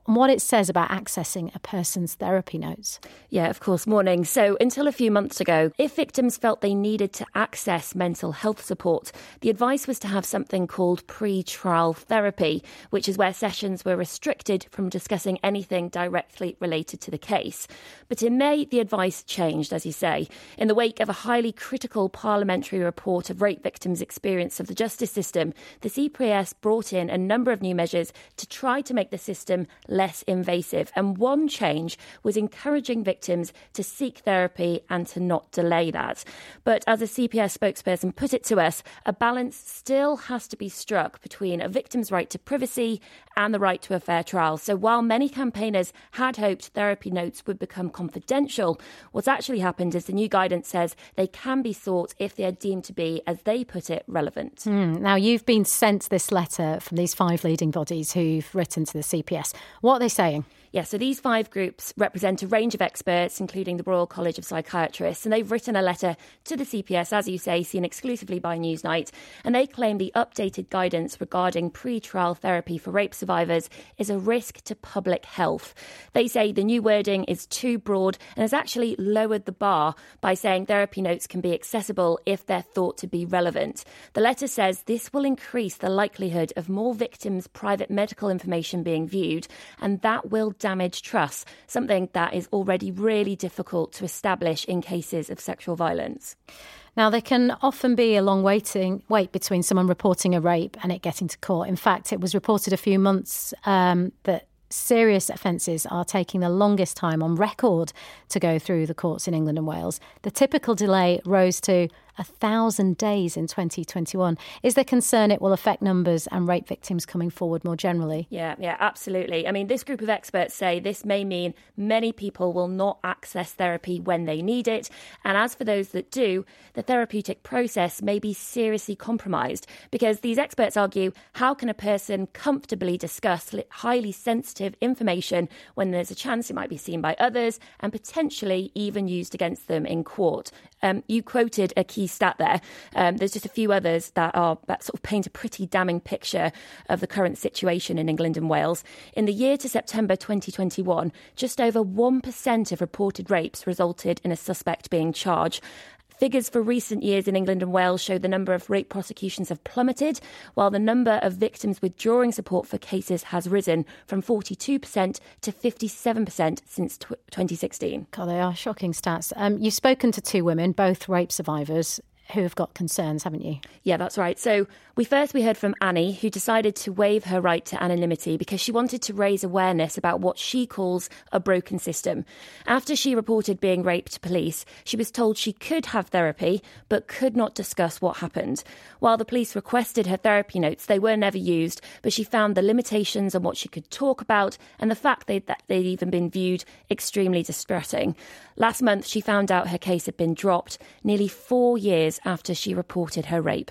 and what it says about accessing a person's therapy notes. Yeah, of course. Morning. So until a few months ago, if victims felt they needed to access mental health support, the advice was to have something called pre-trial therapy, which is where sessions were restricted from discussing anything directly related to the case. But in May, the advice changed, as you say. In the wake of a highly critical parliamentary report of rape victims' experience of the justice system, the CPS brought in a number of new measures to try to make the system less invasive. And one change was encouraging victims to seek therapy and to not delay that. But as a CPS spokesperson put it to us, a balance still has to be struck between a victim's right to privacy and the right to a fair trial. So while many campaigners had hoped therapy notes would become confidential, what's actually happened is the new guidance says they can be sought if they are deemed to be, as they put it, relevant. Now, you've been sent this letter from these 5 leading bodies who've written to the CPS. What are they saying? Yeah, so these 5 groups represent a range of experts, including the Royal College of Psychiatrists, and they've written a letter to the CPS, as you say, seen exclusively by Newsnight, and they claim the updated guidance regarding pre-trial therapy for rape survivors is a risk to public health. They say the new wording is too broad and has actually lowered the bar by saying therapy notes can be accessible if they're thought to be relevant. The letter says this will increase the likelihood of more victims' private medical information being viewed, and that will damage trust, something that is already really difficult to establish in cases of sexual violence. Now, there can often be a long wait between someone reporting a rape and it getting to court. In fact, it was reported a few months that serious offences are taking the longest time on record to go through the courts in England and Wales. The typical delay rose to 1,000 days in 2021. Is there concern it will affect numbers and rape victims coming forward more generally? Yeah, absolutely. I mean, this group of experts say this may mean many people will not access therapy when they need it. And as for those that do, the therapeutic process may be seriously compromised, because these experts argue, how can a person comfortably discuss highly sensitive information when there's a chance it might be seen by others and potentially even used against them in court? You quoted a key stat there. There's just a few others that sort of paint a pretty damning picture of the current situation in England and Wales. In the year to September 2021, just over 1% of reported rapes resulted in a suspect being charged. Figures for recent years in England and Wales show the number of rape prosecutions have plummeted, while the number of victims withdrawing support for cases has risen from 42% to 57% since 2016. God, they are shocking stats. You've spoken to 2 women, both rape survivors, who have got concerns, haven't you? Yeah, that's right. So we heard from Annie, who decided to waive her right to anonymity because she wanted to raise awareness about what she calls a broken system. After she reported being raped to police, she was told she could have therapy but could not discuss what happened. While the police requested her therapy notes, they were never used, but she found the limitations on what she could talk about and the fact that they'd even been viewed extremely distressing. Last month, she found out her case had been dropped nearly 4 years after she reported her rape.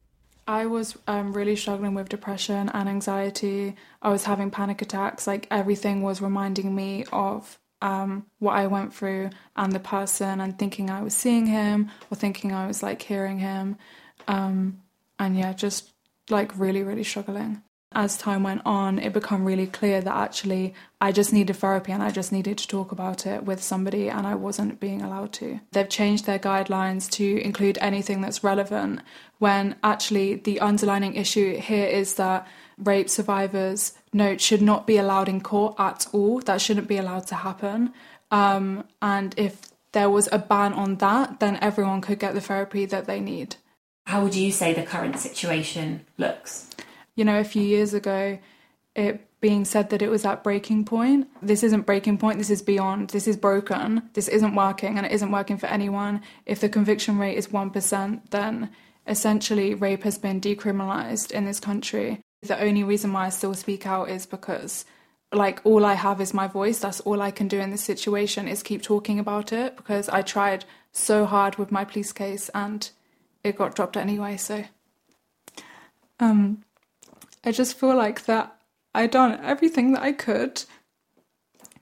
I was really struggling with depression and anxiety. I was having panic attacks. Like, everything was reminding me of what I went through and the person, and thinking I was seeing him or thinking I was like hearing him. And yeah, just like really, really struggling. As time went on, it became really clear that actually I just needed therapy and I just needed to talk about it with somebody, and I wasn't being allowed to. They've changed their guidelines to include anything that's relevant, when actually the underlying issue here is that rape survivors' notes should not be allowed in court at all. That shouldn't be allowed to happen. And if there was a ban on that, then everyone could get the therapy that they need. How would you say the current situation looks? You know, a few years ago, it being said that it was at breaking point. This isn't breaking point, this is beyond. This is broken. This isn't working, and it isn't working for anyone. If the conviction rate is 1%, then essentially rape has been decriminalised in this country. The only reason why I still speak out is because, like, all I have is my voice. That's all I can do in this situation, is keep talking about it, because I tried so hard with my police case and it got dropped anyway. So I just feel like that I'd done everything that I could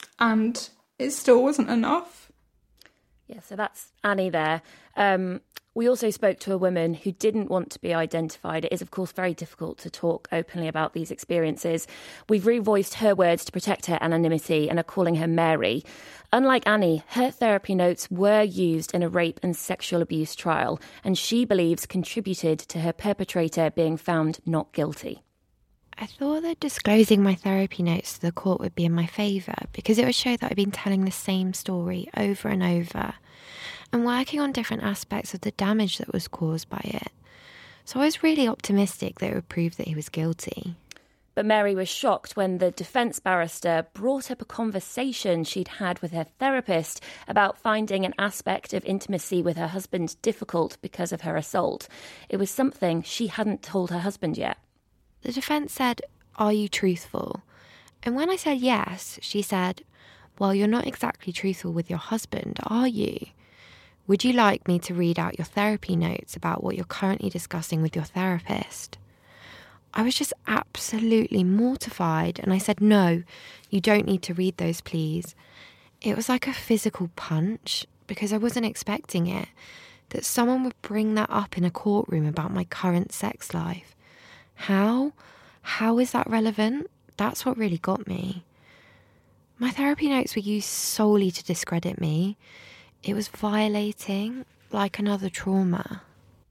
and it still wasn't enough. Yeah, so that's Annie there. We also spoke to a woman who didn't want to be identified. It is, of course, very difficult to talk openly about these experiences. We've revoiced her words to protect her anonymity and are calling her Mary. Unlike Annie, her therapy notes were used in a rape and sexual abuse trial, and she believes contributed to her perpetrator being found not guilty. I thought that disclosing my therapy notes to the court would be in my favour because it would show that I've been telling the same story over and over and working on different aspects of the damage that was caused by it. So I was really optimistic that it would prove that he was guilty. But Mary was shocked when the defence barrister brought up a conversation she'd had with her therapist about finding an aspect of intimacy with her husband difficult because of her assault. It was something she hadn't told her husband yet. The defence said, "Are you truthful?" And when I said yes, she said, "Well, you're not exactly truthful with your husband, are you? Would you like me to read out your therapy notes about what you're currently discussing with your therapist?" I was just absolutely mortified, and I said, "No, you don't need to read those, please." It was like a physical punch, because I wasn't expecting it, that someone would bring that up in a courtroom about my current sex life. How? How is that relevant? That's what really got me. My therapy notes were used solely to discredit me. It was violating, like another trauma.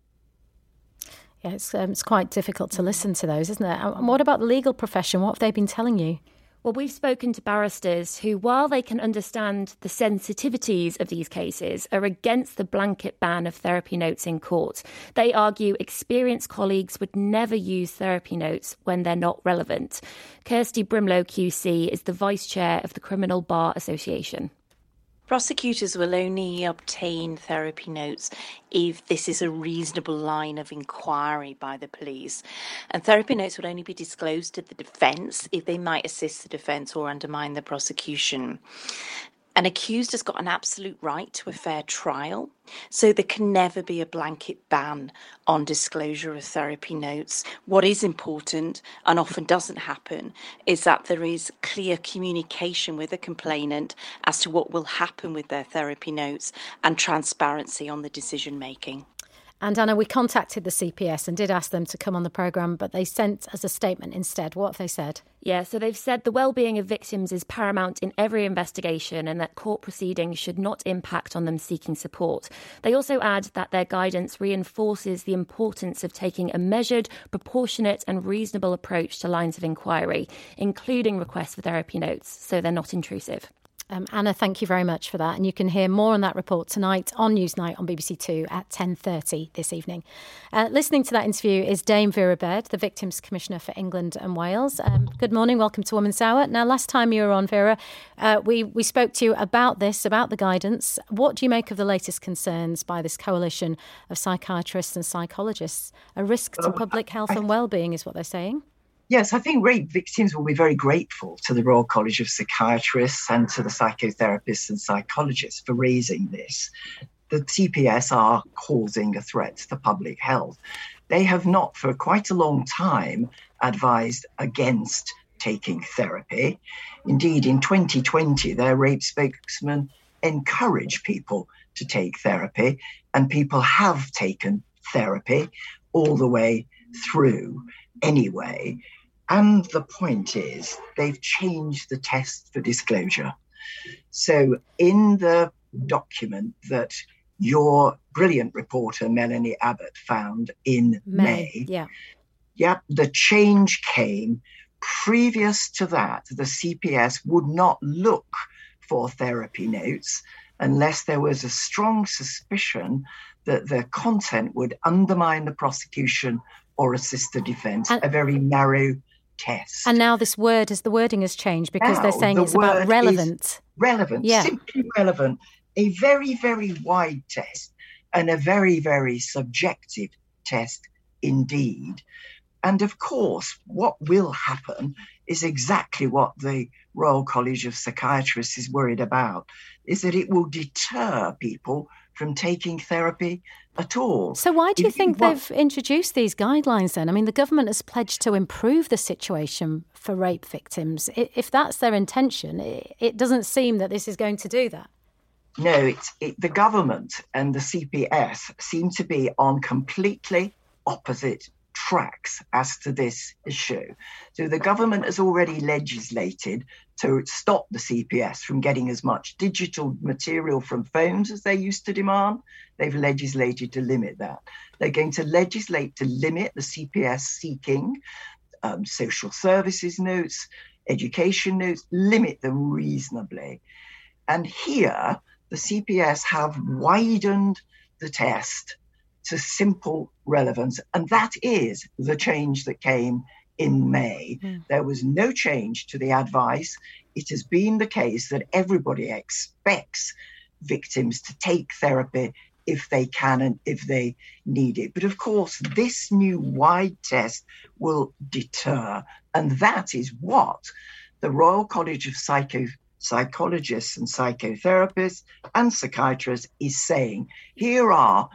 Yeah, it's quite difficult to listen to those, isn't it? And what about the legal profession? What have they been telling you? Well, we've spoken to barristers who, while they can understand the sensitivities of these cases, are against the blanket ban of therapy notes in court. They argue experienced colleagues would never use therapy notes when they're not relevant. Kirsty Brimlow QC is the Vice Chair of the Criminal Bar Association. Prosecutors will only obtain therapy notes if this is a reasonable line of inquiry by the police. And therapy notes would only be disclosed to the defence if they might assist the defence or undermine the prosecution. An accused has got an absolute right to a fair trial, so there can never be a blanket ban on disclosure of therapy notes. What is important, and often doesn't happen, is that there is clear communication with the complainant as to what will happen with their therapy notes and transparency on the decision making. And Anna, we contacted the CPS and did ask them to come on the programme, but they sent us a statement instead. What have they said? Yeah, so they've said the well-being of victims is paramount in every investigation and that court proceedings should not impact on them seeking support. They also add that their guidance reinforces the importance of taking a measured, proportionate and reasonable approach to lines of inquiry, including requests for therapy notes, so they're not intrusive. Anna, thank you very much for that. And you can hear more on that report tonight on Newsnight on BBC Two at 10:30 this evening. Listening to that interview is Dame Vera Baird, the Victims Commissioner for England and Wales. Good morning. Welcome to Woman's Hour. Now, last time you were on, Vera, we spoke to you about this, about the guidance. What do you make of the latest concerns by this coalition of psychiatrists and psychologists? A risk to public health and well-being is what they're saying. Yes, I think rape victims will be very grateful to the Royal College of Psychiatrists and to the psychotherapists and psychologists for raising this. The CPS are causing a threat to public health. They have not for quite a long time advised against taking therapy. Indeed, in 2020, their rape spokesman encouraged people to take therapy, and people have taken therapy all the way through anyway. And the point is, they've changed the test for disclosure. So in the document that your brilliant reporter, Melanie Abbott, found in May, the change came. Previous to that, the CPS would not look for therapy notes unless there was a strong suspicion that the content would undermine the prosecution or assist the defence, a very narrow test. And now the wording has changed because they're saying it's about relevant. Relevant, simply relevant. A very, very wide test and a very, very subjective test indeed. And of course, what will happen is exactly what the Royal College of Psychiatrists is worried about, is that it will deter people from taking therapy at all. So why do you think they've introduced these guidelines then? I mean, the government has pledged to improve the situation for rape victims. If that's their intention, it doesn't seem that this is going to do that. No, the government and the CPS seem to be on completely opposite tracks as to this issue. So the government has already legislated to stop the CPS from getting as much digital material from phones as they used to demand. They've legislated to limit that. They're going to legislate to limit the CPS seeking social services notes, education notes, limit them reasonably. And here, the CPS have widened the test to simple relevance. And that is the change that came in May. There was no change to the advice. It has been the case that everybody expects victims to take therapy if they can and if they need it. But of course, this new wide test will deter. And that is what the Royal College of Psychologists and Psychotherapists and Psychiatrists is saying. Here are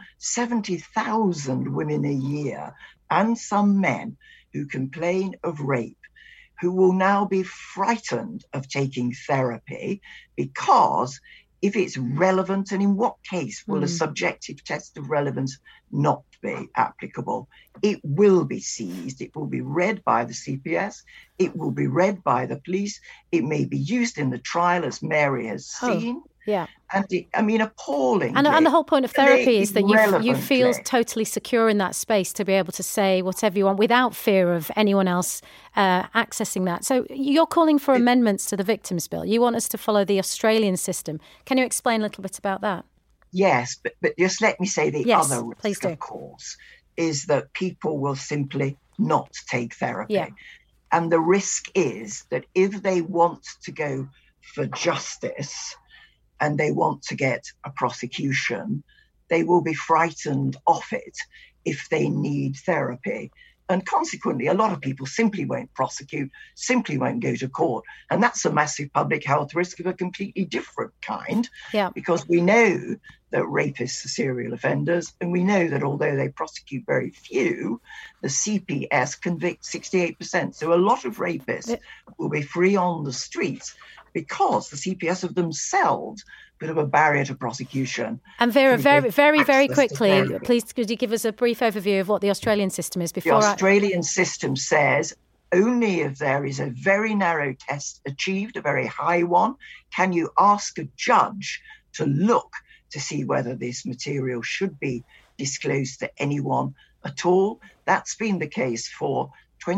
70,000 women a year and some men who complain of rape, who will now be frightened of taking therapy because if it's relevant, and in what case will a subjective test of relevance not be applicable? It will be seized. It will be read by the CPS. It will be read by the police. It may be used in the trial, as Mary has seen. Yeah. And appalling. And the whole point of therapy is that you feel totally secure in that space to be able to say whatever you want without fear of anyone else accessing that. So you're calling for amendments to the Victims Bill. You want us to follow the Australian system. Can you explain a little bit about that? Yes, but just let me say the other risk, of course, is that people will simply not take therapy. Yeah. And the risk is that if they want to go for justice and they want to get a prosecution, they will be frightened off it if they need therapy. And consequently, a lot of people simply won't prosecute, simply won't go to court. And that's a massive public health risk of a completely different kind, because we know that rapists are serial offenders, and we know that although they prosecute very few, the CPS convict 68%. So a lot of rapists will be free on the streets because the CPS of themselves bit of a barrier to prosecution. And Vera, very quickly, please could you give us a brief overview of what the Australian system is before? The Australian system says only if there is a very narrow test achieved, a very high one, can you ask a judge to look to see whether this material should be disclosed to anyone at all. That's been the case for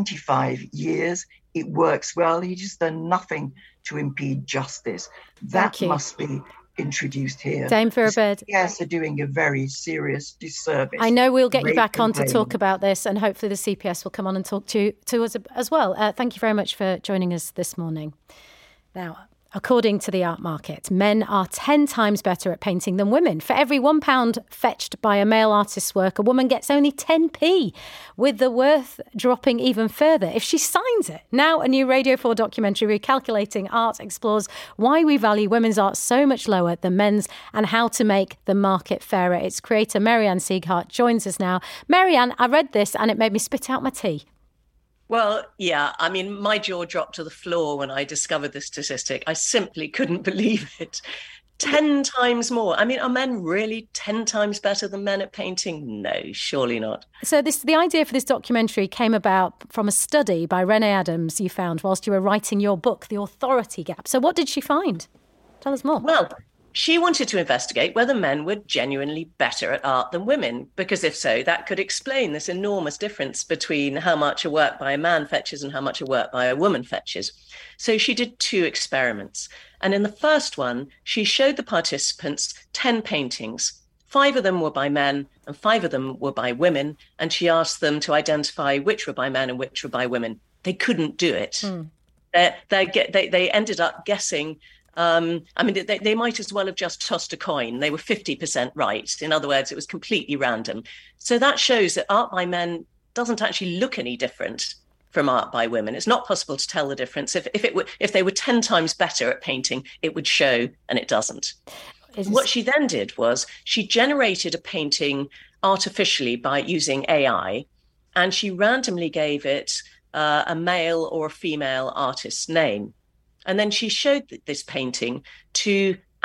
25 years. It works well. He's just done nothing to impede justice. That must be introduced here. Dame Vera Baird. Yes, they're doing a very serious disservice. I know we'll get you back on to talk about this, and hopefully the CPS will come on and talk to us as well. Thank you very much for joining us this morning. Now, according to the art market, men are 10 times better at painting than women. For every £1 fetched by a male artist's work, a woman gets only 10p, with the worth dropping even further if she signs it. Now, a new Radio 4 documentary, Recalculating Art, explores why we value women's art so much lower than men's and how to make the market fairer. Its creator, Mary-Anne Sieghart, joins us now. Mary-Anne, I read this and it made me spit out my tea. Well, yeah, I mean, my jaw dropped to the floor when I discovered this statistic. I simply couldn't believe it. 10 times more. I mean, are men really 10 times better than men at painting? No, surely not. So the idea for this documentary came about from a study by Renee Adams you found whilst you were writing your book, The Authority Gap. So what did she find? Tell us more. Well, she wanted to investigate whether men were genuinely better at art than women, because if so, that could explain this enormous difference between how much a work by a man fetches and how much a work by a woman fetches. So she did 2 experiments. And in the first one, she showed the participants 10 paintings. 5 of them were by men and 5 of them were by women. And she asked them to identify which were by men and which were by women. They couldn't do it. They ended up guessing. I mean, they might as well have just tossed a coin. They were 50% right. In other words, it was completely random. So that shows that art by men doesn't actually look any different from art by women. It's not possible to tell the difference. If they were 10 times better at painting, it would show, and it doesn't. What she then did was she generated a painting artificially by using AI, and she randomly gave it a male or a female artist's name. And then she showed this painting to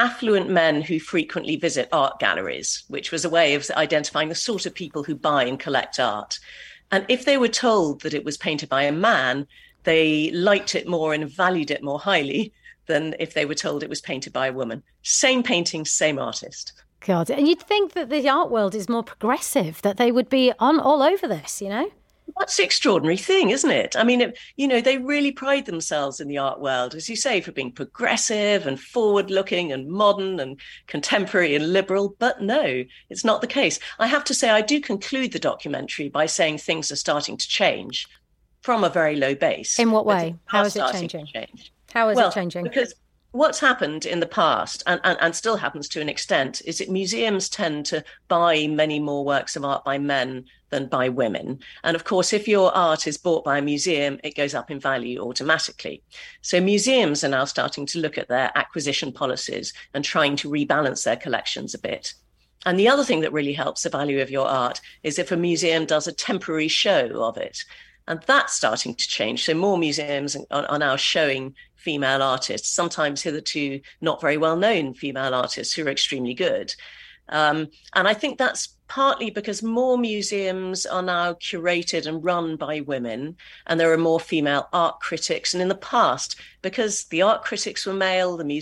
affluent men who frequently visit art galleries, which was a way of identifying the sort of people who buy and collect art. And if they were told that it was painted by a man, they liked it more and valued it more highly than if they were told it was painted by a woman. Same painting, same artist. God, and you'd think that the art world is more progressive, that they would be on all over this, you know? That's the extraordinary thing, isn't it? I mean, they really pride themselves in the art world, as you say, for being progressive and forward-looking and modern and contemporary and liberal. But no, it's not the case. I have to say, I do conclude the documentary by saying things are starting to change from a very low base. In what way? How is it changing? How is it changing? Because what's happened in the past, and still happens to an extent, is that museums tend to buy many more works of art by men than by women. And of course, if your art is bought by a museum, it goes up in value automatically. So museums are now starting to look at their acquisition policies and trying to rebalance their collections a bit. And the other thing that really helps the value of your art is if a museum does a temporary show of it. And that's starting to change. So more museums are now showing female artists, sometimes hitherto not very well-known female artists who are extremely good. And I think that's partly because more museums are now curated and run by women, and there are more female art critics. And in the past, because the art critics were male, the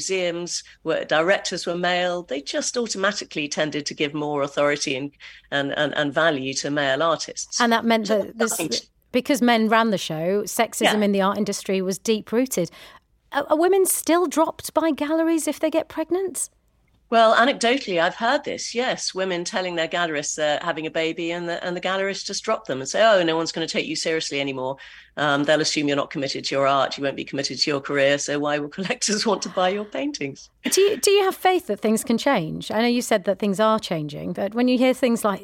directors were male, they just automatically tended to give more authority and value to male artists. And that meant that because men ran the show, sexism in the art industry was deep-rooted. Are women still dropped by galleries if they get pregnant? Well, anecdotally, I've heard this, yes. Women telling their gallerists they're having a baby and the gallerists just drop them and say, oh, no one's going to take you seriously anymore. They'll assume you're not committed to your art. You won't be committed to your career. So why will collectors want to buy your paintings? Do you have faith that things can change? I know you said that things are changing, but when you hear things like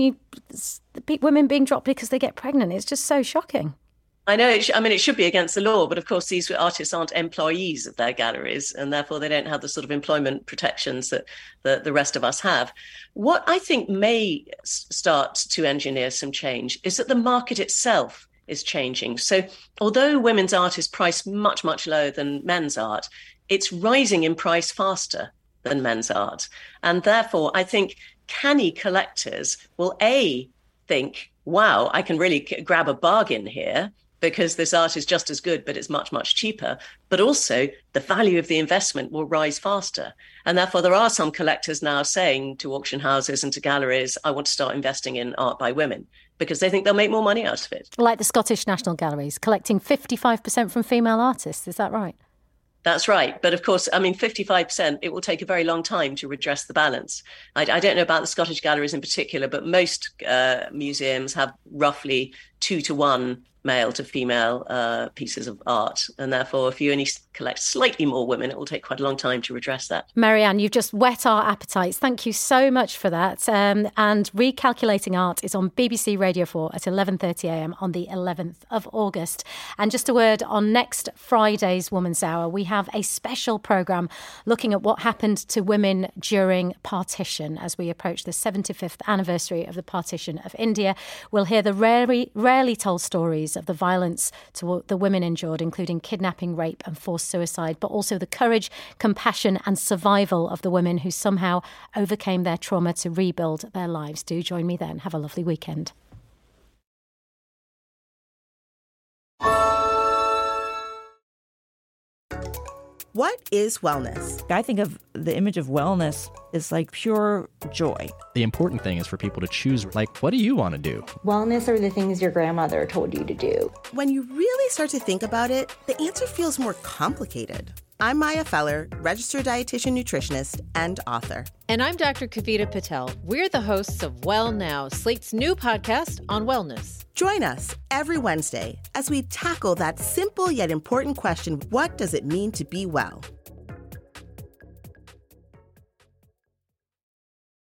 women being dropped because they get pregnant, it's just so shocking. I know, it should be against the law, but of course these artists aren't employees of their galleries and therefore they don't have the sort of employment protections that the rest of us have. What I think may start to engineer some change is that the market itself is changing. So although women's art is priced much, much lower than men's art, it's rising in price faster than men's art. And therefore, I think canny collectors will think, wow, I can really grab a bargain here, because this art is just as good, but it's much, much cheaper. But also the value of the investment will rise faster. And therefore, there are some collectors now saying to auction houses and to galleries, I want to start investing in art by women, because they think they'll make more money out of it. Like the Scottish National Galleries, collecting 55% from female artists. Is that right? That's right. But of course, 55%, it will take a very long time to redress the balance. I don't know about the Scottish galleries in particular, but most museums have roughly 2-to-1 male to female pieces of art. And therefore, if you only collect slightly more women, it will take quite a long time to redress that. Mary-Anne, you've just whet our appetites. Thank you so much for that. And Recalculating Art is on BBC Radio 4 at 11:30am on the 11th of August. And just a word on next Friday's Woman's Hour, we have a special programme looking at what happened to women during partition as we approach the 75th anniversary of the partition of India. We'll hear the rarely told stories of the violence to the women endured, including kidnapping, rape and forced suicide, but also the courage, compassion and survival of the women who somehow overcame their trauma to rebuild their lives. Do join me then. Have a lovely weekend. What is wellness? I think of the image of wellness as like pure joy. The important thing is for people to choose, what do you want to do? Wellness are the things your grandmother told you to do. When you really start to think about it, the answer feels more complicated. I'm Maya Feller, registered dietitian nutritionist and author. And I'm Dr. Kavita Patel. We're the hosts of Well Now, Slate's new podcast on wellness. Join us every Wednesday as we tackle that simple yet important question, what does it mean to be well?